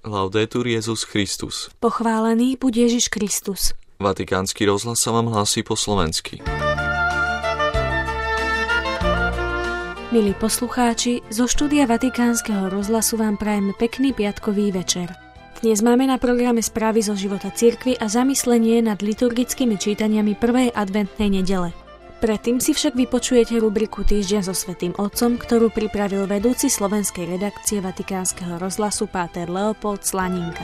Laudetur Jesus Christus. Pochválený buď Ježiš Kristus. Vatikánsky rozhlas sa vám hlási po slovensky. Milí poslucháči, zo štúdia Vatikánskeho rozhlasu vám prajeme pekný piatkový večer. Dnes máme na programe správy zo života cirkvi a zamyslenie nad liturgickými čítaniami prvej adventnej nedele. Predtým si však vypočujete rubriku Týždeň so Svätým Otcom, ktorú pripravil vedúci slovenskej redakcie Vatikánskeho rozhlasu páter Leopold Slaninka.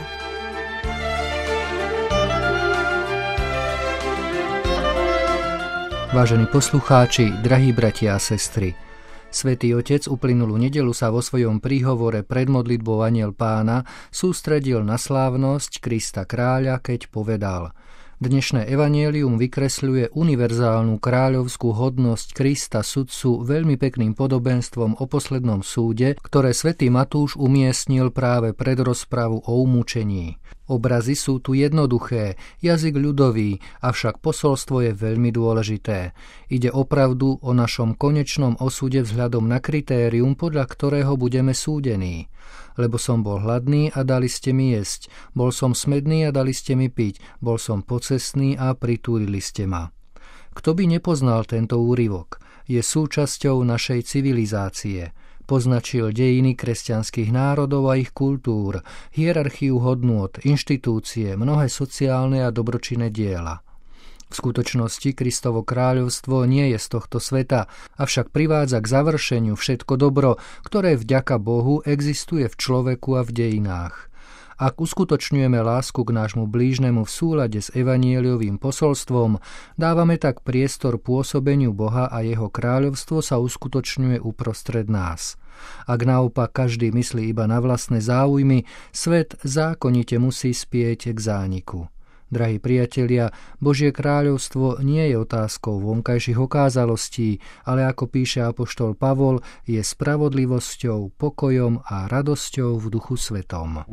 Vážení poslucháči, drahí bratia a sestry, Svätý Otec uplynulú nedeľu sa vo svojom príhovore pred modlitbou Anjel Pána sústredil na slávnosť Krista kráľa, keď povedal: Dnešné evanjelium vykresľuje univerzálnu kráľovskú hodnosť Krista sudcu veľmi pekným podobenstvom o poslednom súde, ktoré svätý Matúš umiestnil práve pred rozpravu o umúčení. Obrazy sú tu jednoduché, jazyk ľudový, avšak posolstvo je veľmi dôležité. Ide opravdu o našom konečnom osude vzhľadom na kritérium, podľa ktorého budeme súdení. Lebo som bol hladný a dali ste mi jesť, bol som smedný a dali ste mi piť, bol som pocestný a pritúlili ste ma. Kto by nepoznal tento úryvok? Je súčasťou našej civilizácie. Poznačil dejiny kresťanských národov a ich kultúr, hierarchiu hodnôt, inštitúcie, mnohé sociálne a dobročinné diela. V skutočnosti Kristovo kráľovstvo nie je z tohto sveta, avšak privádza k završeniu všetko dobro, ktoré vďaka Bohu existuje v človeku a v dejinách. Ak uskutočňujeme lásku k nášmu blížnemu v súlade s evanjeliovým posolstvom, dávame tak priestor pôsobeniu Boha a jeho kráľovstvo sa uskutočňuje uprostred nás. Ak naopak každý myslí iba na vlastné záujmy, svet zákonite musí spieť k zániku. Drahí priatelia, Božie kráľovstvo nie je otázkou vonkajších okázalostí, ale ako píše apoštol Pavol, je spravodlivosťou, pokojom a radosťou v Duchu Svetom.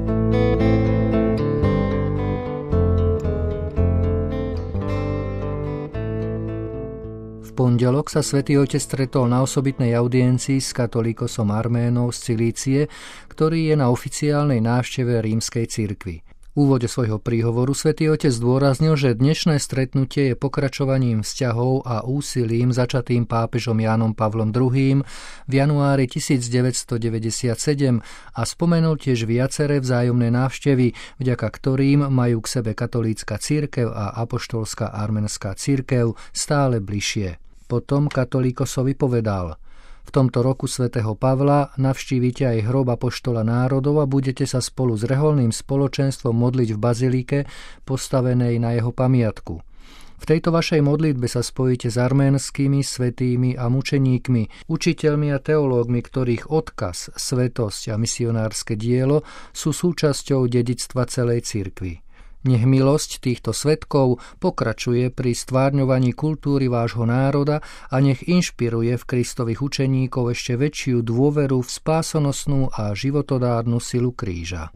V pondelok sa Svätý Otec stretol na osobitnej audiencii s katolíkosom Arménov z Cilície, ktorý je na oficiálnej návšteve rímskej cirkvi. V úvode svojho príhovoru Svätý Otec zdôraznil, že dnešné stretnutie je pokračovaním vzťahov a úsilím začatým pápežom Jánom Pavlom II v januári 1997 a spomenul tiež viaceré vzájomné návštevy, vďaka ktorým majú k sebe katolícka cirkev a apoštolská arménska cirkev stále bližšie. Potom katolíkosovi povedal: V tomto roku svätého Pavla navštívite aj hrob apoštola národov a budete sa spolu s reholným spoločenstvom modliť v bazilike postavenej na jeho pamiatku. V tejto vašej modlitbe sa spojíte s arménskymi svätými a mučeníkmi, učiteľmi a teológmi, ktorých odkaz, svätosť a misionárske dielo sú súčasťou dedičstva celej cirkvi. Nech milosť týchto svedkov pokračuje pri stvárňovaní kultúry vášho národa a nech inšpiruje v Kristových učeníkov ešte väčšiu dôveru v spásonosnú a životodárnu silu kríža.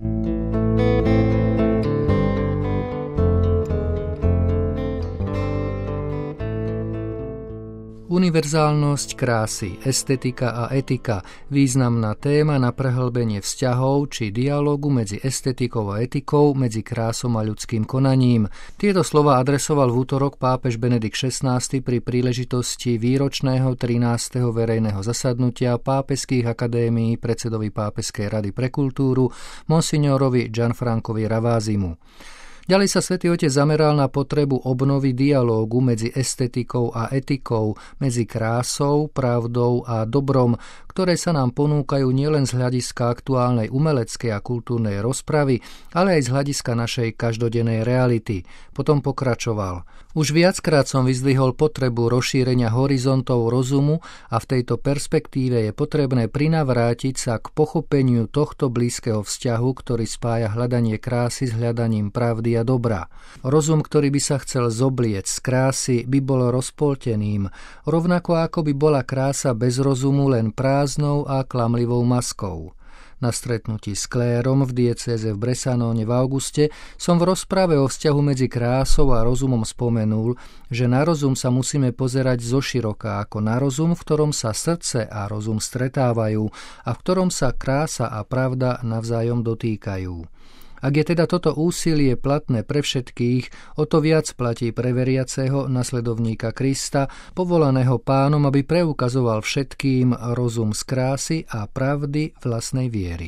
Univerzálnosť krásy, estetika a etika, významná téma na prehlbenie vzťahov či dialógu medzi estetikou a etikou, medzi krásom a ľudským konaním. Tieto slova adresoval v utorok pápež Benedikt XVI pri príležitosti výročného 13. verejného zasadnutia pápežských akadémií predsedovi Pápežskej rady pre kultúru monsignorovi Gianfrancovi Ravázimu. Ďalej sa Svätý Otec zameral na potrebu obnovy dialógu medzi estetikou a etikou, medzi krásou, pravdou a dobrom, ktoré sa nám ponúkajú nielen z hľadiska aktuálnej umeleckej a kultúrnej rozpravy, ale aj z hľadiska našej každodennej reality. Potom pokračoval: Už viackrát som vyzdvihol potrebu rozšírenia horizontov rozumu a v tejto perspektíve je potrebné prinavrátiť sa k pochopeniu tohto blízkeho vzťahu, ktorý spája hľadanie krásy s hľadaním pravdy a dobra. Rozum, ktorý by sa chcel zobliec z krásy, by bol rozpolteným, rovnako ako by bola krása bez rozumu len prázdnou a klamlivou maskou. Na stretnutí s klérom v diecéze v Bressanone v auguste som v rozprave o vzťahu medzi krásou a rozumom spomenul, že na rozum sa musíme pozerať zoširoka ako na rozum, v ktorom sa srdce a rozum stretávajú a v ktorom sa krása a pravda navzájom dotýkajú. Ak je teda toto úsilie platné pre všetkých, o to viac platí pre veriaceho nasledovníka Krista, povolaného Pánom, aby preukazoval všetkým rozum z krásy a pravdy vlastnej viery.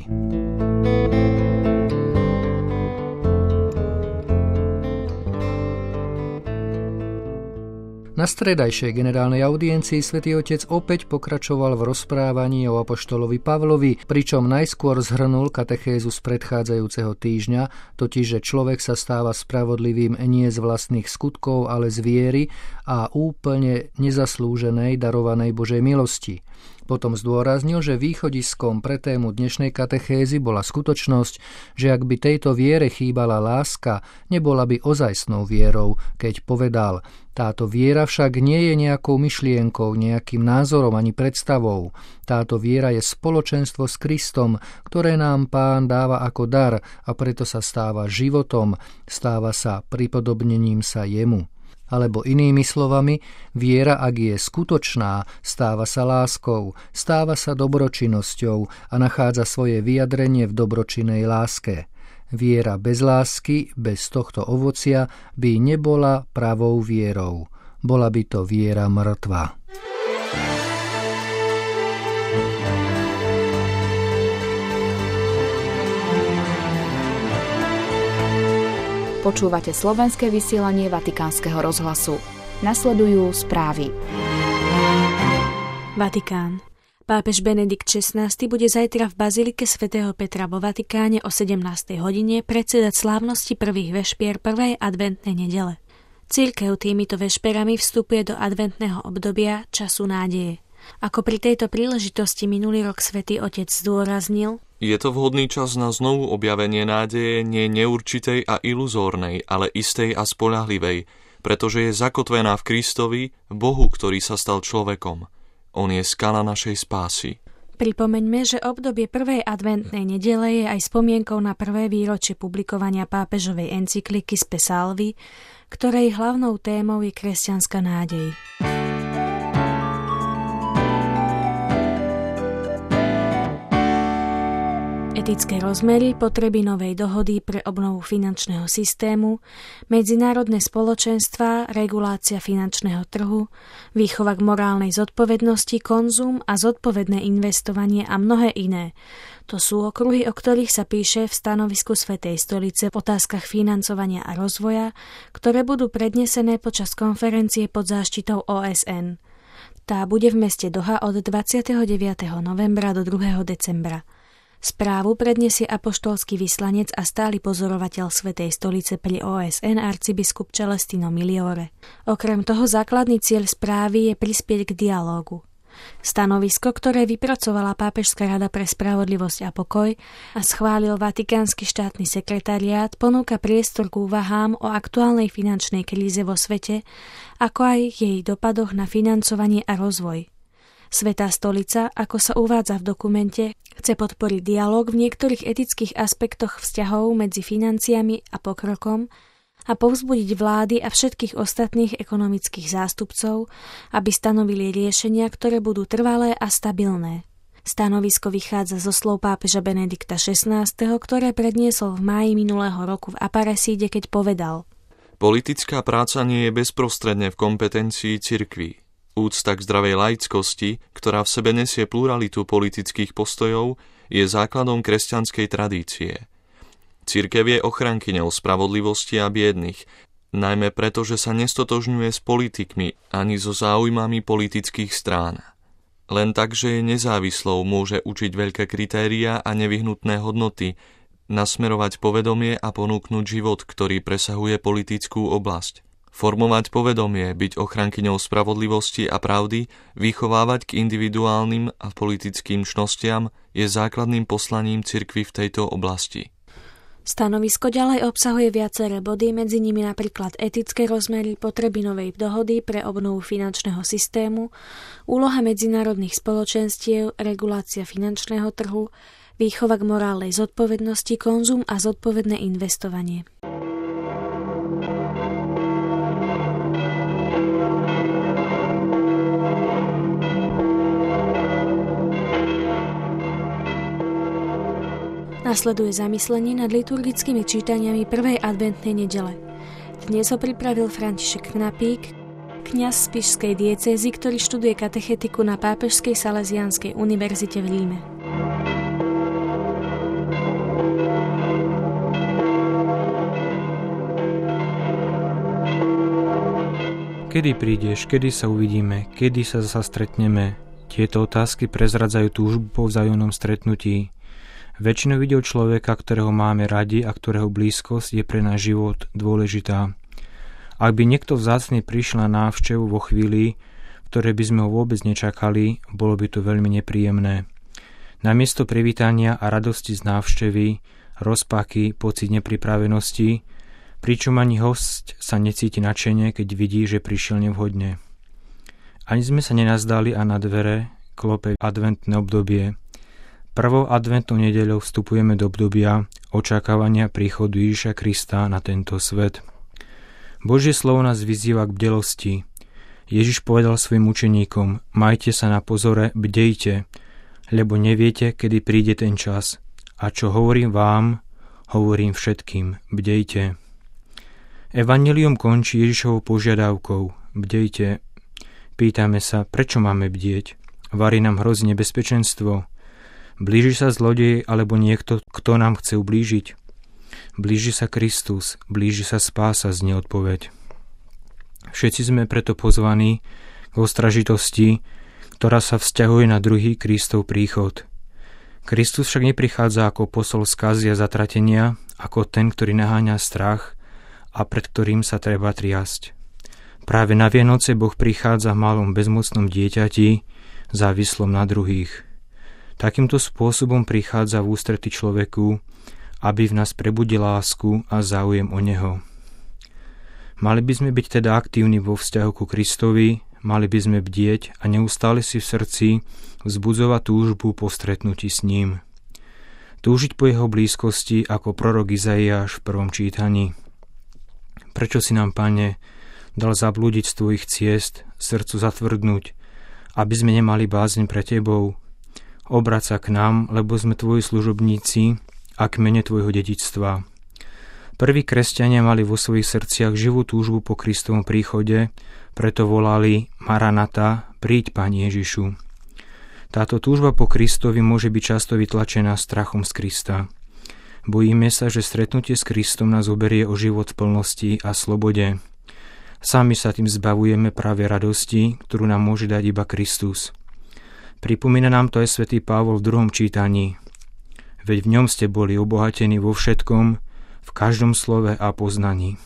Na stredajšej generálnej audiencii Svätý Otec opäť pokračoval v rozprávaní o apoštolovi Pavlovi, pričom najskôr zhrnul katechézu z predchádzajúceho týždňa, totiž, že človek sa stáva spravodlivým nie z vlastných skutkov, ale z viery a úplne nezaslúženej darovanej Božej milosti. Potom zdôraznil, že východiskom pre tému dnešnej katechézy bola skutočnosť, že ak by tejto viere chýbala láska, nebola by ozajstnou vierou, keď povedal: táto viera však nie je nejakou myšlienkou, nejakým názorom ani predstavou. Táto viera je spoločenstvo s Kristom, ktoré nám Pán dáva ako dar a preto sa stáva životom, stáva sa pripodobnením sa jemu. Alebo inými slovami, viera, ak je skutočná, stáva sa láskou, stáva sa dobročinnosťou a nachádza svoje vyjadrenie v dobročinnej láske. Viera bez lásky, bez tohto ovocia by nebola pravou vierou. Bola by to viera mŕtva. Počúvate slovenské vysielanie Vatikánskeho rozhlasu. Nasledujú správy. Vatikán. Pápež Benedikt XVI bude zajtra v bazilike svätého Petra vo Vatikáne o 17. hodine predsedať slávnosti prvých vešpier prvej adventnej nedele. Cirkev týmito vešperami vstupuje do adventného obdobia času nádeje. Ako pri tejto príležitosti minulý rok Svätý Otec zdôraznil: je to vhodný čas na znovu objavenie nádeje nie neurčitej a iluzórnej, ale istej a spoľahlivej, pretože je zakotvená v Kristovi, v Bohu, ktorý sa stal človekom. On je skala našej spásy. Pripomeňme, že obdobie prvej adventnej nedele je aj spomienkou na prvé výročie publikovania pápežovej encykliky Spe Salvi, ktorej hlavnou témou je kresťanská nádej. Etické rozmery, potreby novej dohody pre obnovu finančného systému, medzinárodné spoločenstvá, regulácia finančného trhu, výchova k morálnej zodpovednosti, konzum a zodpovedné investovanie a mnohé iné. To sú okruhy, o ktorých sa píše v stanovisku Svätej stolice v otázkach financovania a rozvoja, ktoré budú prednesené počas konferencie pod záštitou OSN. Tá bude v meste Doha od 29. novembra do 2. decembra. Správu predniesie apoštolský vyslanec a stály pozorovateľ Svätej stolice pri OSN arcibiskup Celestino Miliore. Okrem toho základný cieľ správy je prispieť k dialógu. Stanovisko, ktoré vypracovala Pápežská rada pre spravodlivosť a pokoj a schválil Vatikánsky štátny sekretariát, ponúka priestor k úvahám o aktuálnej finančnej kríze vo svete, ako aj jej dopadoch na financovanie a rozvoj. Svätá stolica, ako sa uvádza v dokumente, chce podporiť dialóg v niektorých etických aspektoch vzťahov medzi financiami a pokrokom a povzbudiť vlády a všetkých ostatných ekonomických zástupcov, aby stanovili riešenia, ktoré budú trvalé a stabilné. Stanovisko vychádza zo slov pápeža Benedikta XVI, ktoré predniesol v máji minulého roku v Aparecíde, keď povedal: politická práca nie je bezprostredne v kompetencii cirkví. Úcta k zdravej laickosti, ktorá v sebe nesie pluralitu politických postojov, je základom kresťanskej tradície. Cirkev je ochrankyňou spravodlivosti a biedných, najmä preto, že sa nestotožňuje s politikmi ani so záujmami politických strán. Len tak, že je nezávislou, môže učiť veľké kritériá a nevyhnutné hodnoty, nasmerovať povedomie a ponúknuť život, ktorý presahuje politickú oblasť. Formovať povedomie, byť ochrankyňou spravodlivosti a pravdy, vychovávať k individuálnym a politickým čnostiam je základným poslaním cirkvi v tejto oblasti. Stanovisko ďalej obsahuje viaceré body, medzi nimi napríklad etické rozmery, potreby novej dohody pre obnovu finančného systému, úloha medzinárodných spoločenstiev, regulácia finančného trhu, výchova k morálnej zodpovednosti, konzum a zodpovedné investovanie. Nasleduje zamyslenie nad liturgickými čítaniami prvej adventnej nedele. Dnes ho pripravil František Knapík, kňaz z Spišskej diecézy, ktorý študuje katechetiku na Pápežskej Salesiánskej univerzite v Ríme. Kedy prídeš, kedy sa uvidíme, kedy sa zasa stretneme? Tieto otázky prezradzajú túžbu po vzájomnom stretnutí. Väčšinou ide o človeka, ktorého máme radi a ktorého blízkosť je pre náš život dôležitá. Ak by niekto vzácne prišiel na návštevu vo chvíli, v ktorej by sme ho vôbec nečakali, bolo by to veľmi nepríjemné. Namiesto privítania a radosti z návštevy, rozpaky, pocit nepripravenosti, pričom ani hosť sa necíti nadšene, keď vidí, že prišiel nevhodne. Ani sme sa nenazdali a na dvere klope adventné obdobie. Prvou adventnou nedeľou vstupujeme do obdobia očakávania príchodu Ježiša Krista na tento svet. Božie slovo nás vyzýva k bdelosti. Ježiš povedal svojim učeníkom: majte sa na pozore, bdejte, lebo neviete, kedy príde ten čas. A čo hovorím vám, hovorím všetkým: bdejte. Evanjelium končí Ježišovou požiadavkou: bdejte. Pýtame sa, prečo máme bdieť? Varí nám hrozí nebezpečenstvo? Blíži sa zlodej alebo niekto, kto nám chce ublížiť? Blíži sa Kristus, blíži sa spása, znie odpoveď. Všetci sme preto pozvaní k ostražitosti, ktorá sa vzťahuje na druhý Kristov príchod. Kristus však neprichádza ako posol skazy a zatratenia, ako ten, ktorý naháňa strach a pred ktorým sa treba triasť. Práve na Vianoce Boh prichádza v malom bezmocnom dieťati, závislom na druhých. Takýmto spôsobom prichádza v ústrety človeku, aby v nás prebudil lásku a záujem o neho. Mali by sme byť teda aktívni vo vzťahu ku Kristovi, mali by sme bdieť a neustále si v srdci vzbudzovať túžbu po stretnutí s ním. Túžiť po jeho blízkosti ako prorok Izaiáš v prvom čítaní. Prečo si nám, Pane, dal zablúdiť z tvojich ciest, srdcu zatvrdnúť, aby sme nemali bázeň pre tebou? Obráť sa k nám, lebo sme tvoji služobníci a kmene tvojho dedičstva. Prví kresťania mali vo svojich srdciach živú túžbu po Kristovom príchode, preto volali: Maranata, príď, Pane Ježišu. Táto túžba po Kristovi môže byť často vytlačená strachom z Krista. Bojíme sa, že stretnutie s Kristom nás oberie o život v plnosti a slobode. Sami sa tým zbavujeme práve radosti, ktorú nám môže dať iba Kristus. Pripomína nám to aj svätý Pavol v 2. čítaní. Veď v ňom ste boli obohatení vo všetkom, v každom slove a poznaní.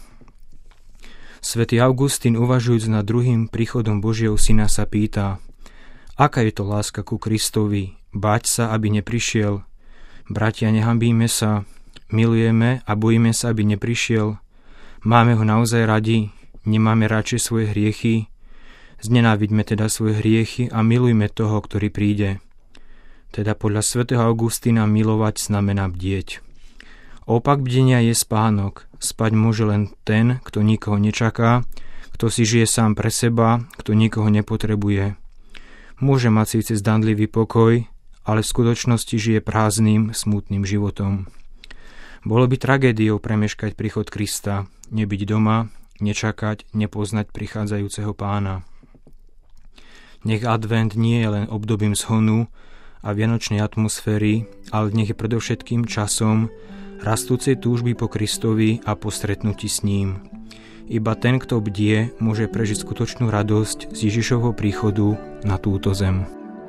Svätý Augustín, uvažujúc nad druhým príchodom Božieho Syna, sa pýta: aká je to láska ku Kristovi? Báť sa, aby neprišiel? Bratia, nehanbíme sa, milujeme a bojíme sa, aby neprišiel. Máme ho naozaj radi? Nemáme radšej svoje hriechy? Znenávidme teda svoje hriechy a milujme toho, ktorý príde. Teda podľa svätého Augustína milovať znamená bdieť. Opak bdenia je spánok. Spať môže len ten, kto nikoho nečaká, kto si žije sám pre seba, kto nikoho nepotrebuje. Môže mať síce zdanlivý pokoj, ale v skutočnosti žije prázdnym, smutným životom. Bolo by tragédiou premeškať príchod Krista, nebyť doma, nečakať, nepoznať prichádzajúceho Pána. Nech advent nie je len obdobím zhonu a vianočnej atmosféry, ale nech je predovšetkým časom rastúcej túžby po Kristovi a po stretnutí s ním. Iba ten, kto bdie, môže prežiť skutočnú radosť z Ježišovho príchodu na túto zem.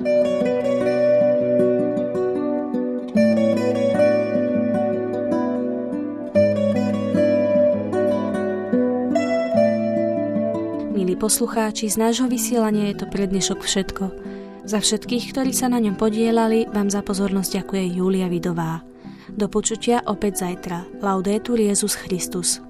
Poslucháči, z nášho vysielania je to pre dnešok všetko. Za všetkých, ktorí sa na ňom podieľali, vám za pozornosť ďakuje Júlia Vidová. Do počutia opäť zajtra. Laudetur Jesus Christus.